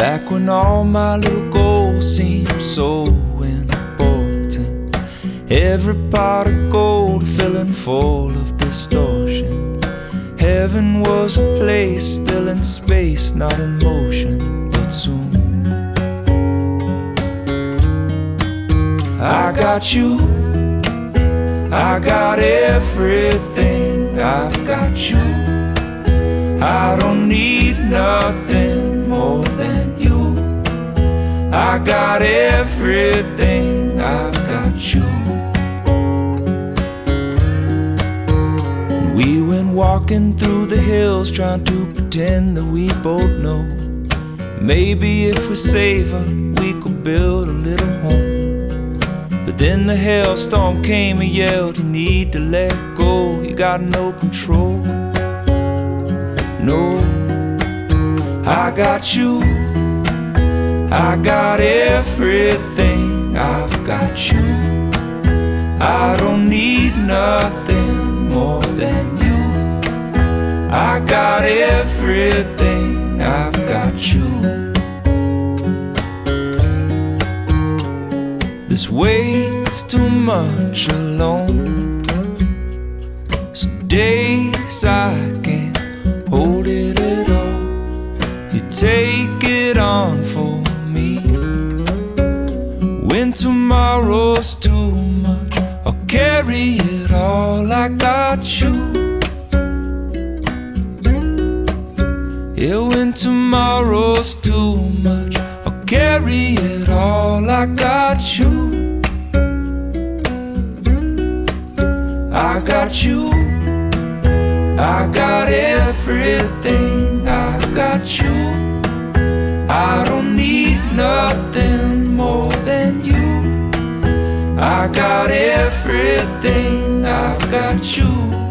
Back when all my little goals seemed so important, every pot of gold filling full of distortion. Heaven was a place still in space, not in motion, but soon I got you, I got everything, I've got you. I don't need nothing more than you. I got everything, I've got you. And we went walking through the hills, trying to pretend that we both know maybe if we save her, we could build a little home. But then the hailstorm came and yelled, you need to let go, you got no control. No, I got you, I got everything, I've got you. I don't need nothing more than you. I got everything, I've got you. This weight's too much alone. Some days I can't hold it at all. You take it on for me. When tomorrow's too much, I'll carry it all. I got you. Yeah, when tomorrow's too much, I'll carry it all. I got you. I got you. I got everything, I got you. I don't need nothing more than you. I got everything, I've got you.